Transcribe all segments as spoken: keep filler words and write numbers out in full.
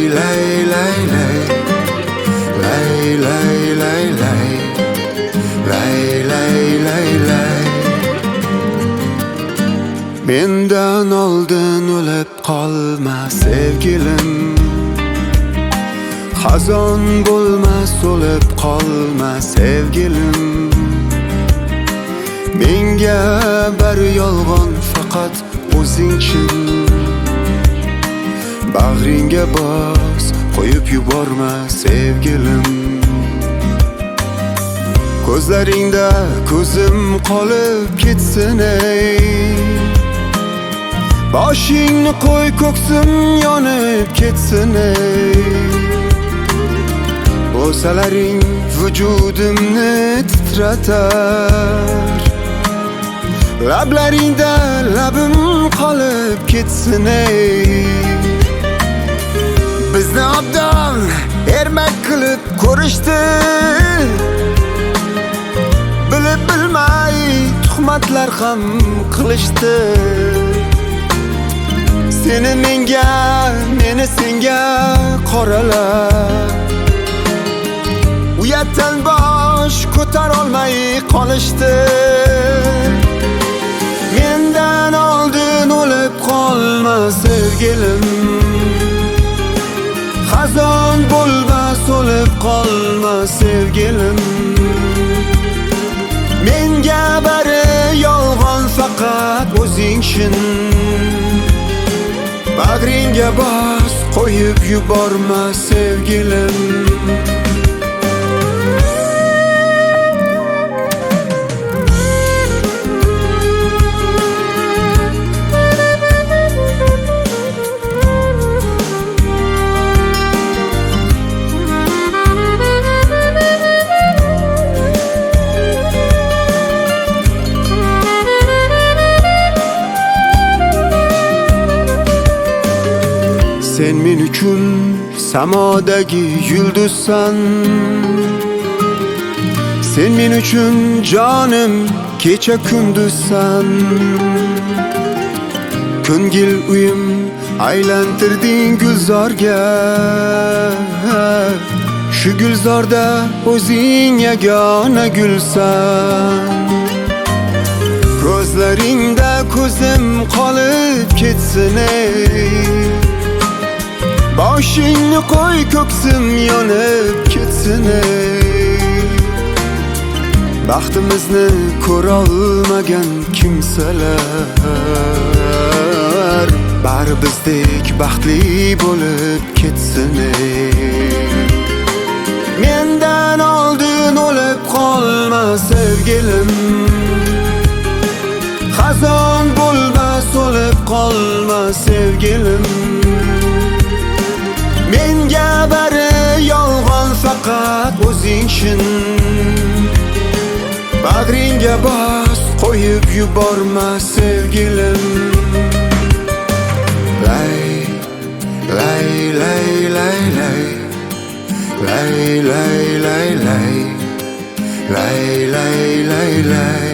lay lay lay lay lay lay lay lay lay lay lay Mendan oldin o'lib qolma sevgilim Xazon bo'lmas o'lib qolma sevgilim Menga bir yolg'on faqat o'zingchin Bag'ringga bos qo'yib yuborma sevgilim Ko'zlaringda ko'zim qolib ketsin ey Boshingni qo'y ko'ksim yonib ketsin ey Bo'lsalaring vujudimni titratar Lablaringda labim qolib ketsin ey Bizni obdan ermak qilib ko'rishdi Bilib bilmay tuhmatlar ham qilishdi Seni menga, meni senga qoralab Uyatdan bosh ko'tarolmay qolishdi Mendan oldin o'lib qolma sevgilim Xazon bo'lmas o'lib qolma sevgilim Menga bari yolg'on faqat o'zingchin Bag'ringga bos qo'yib yuborma sevgilim Sen men uchun samodagi yulduzsan Sen men uchun jonim kecha kunduzsan Ko'ngil uyim aylantirding gulzorga Shu gulzorda o'zing yagona gulsan Ko'zlaringda ko'zim qolib ketsin ey Boshingni qo'y ko'ksim yonib ketsin ey Baxtimizni ko'ra olmagan kimsalar Bari bizdek baxtli bo'lib ketsin ey Mendan oldin o'lib qolma sevgilim Xazon bo'lmas o'lib qolma sevgilim Menga bari yolg'on faqat o'zingchin Bag'ringga bos qo'yib yuborma sevgilim Lay lay lay lay lay lay lay lay lay lay lay lay lay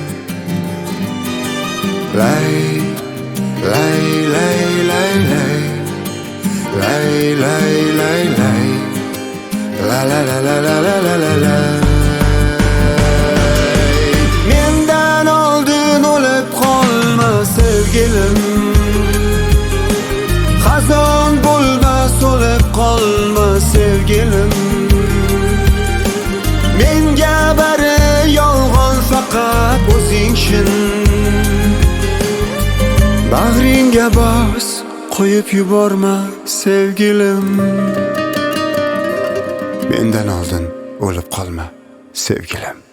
lay lay lay lay lay Lay, lay, lay, lay La la la la la la la la la Mendan oldin o'lib qolma sevgilim Xazon bo'lmas o'lib qolma sevgilim Menga bari yolg'on faqat o'zingchin Bag'ringga bos qo'yib yuborma sevgilim Mendan oldin o'lib qolma sevgilim